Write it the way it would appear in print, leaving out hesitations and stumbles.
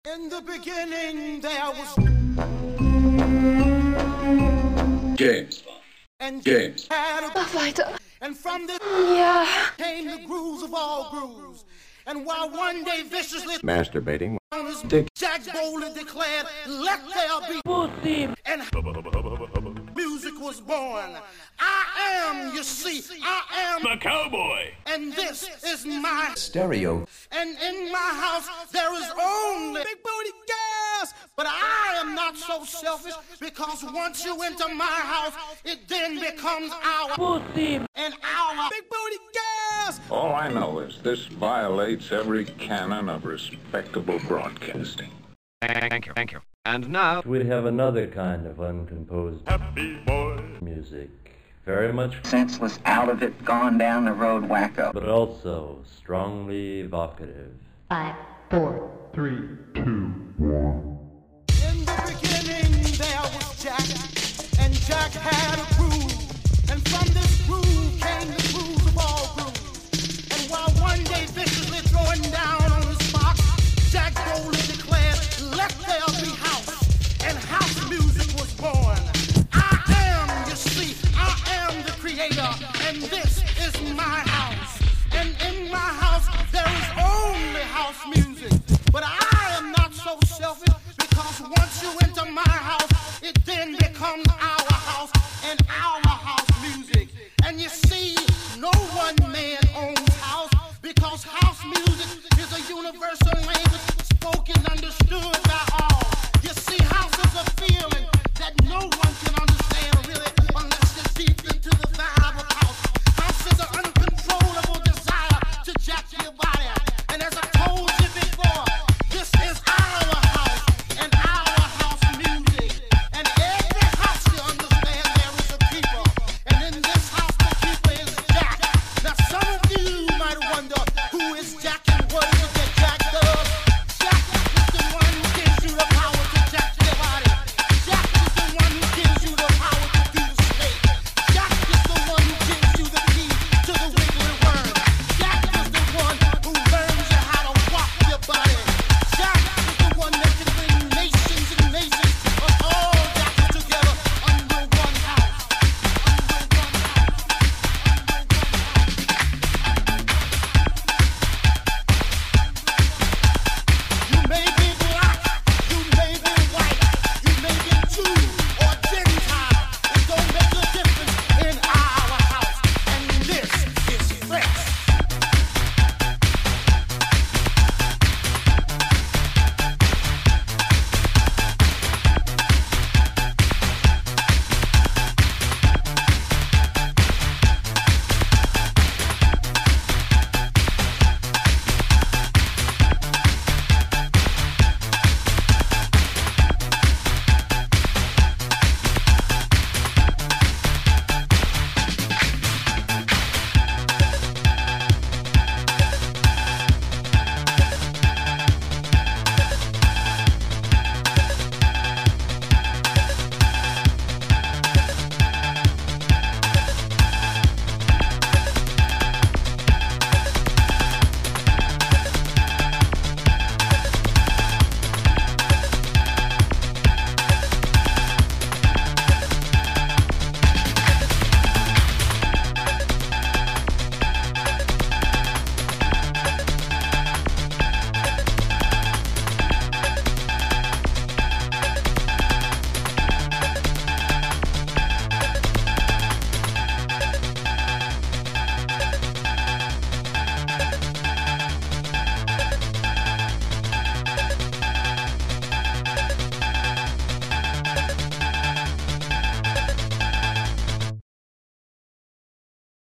In the beginning there was James. and James. had a Mach weiter. and from this Ja. came the grooves of all grooves. And while one day viciously Masturbating. on his Dick. Jack boldly declared, "Let there be," and music was born. I am, you see, I am The cowboy. and this is my Stereo. and in my house there is only big booty girls. But I am not so selfish, because once you enter my house, it then becomes our and our big booty girls. All I know is this violates every canon of respectable broadcasting. Thank you. And now, We have another kind of uncomposed Happy Boy. music. Very much, Senseless, out of it, gone down the road wacko. but also strongly evocative. 5, 4, In the beginning there was Jack, and Jack had a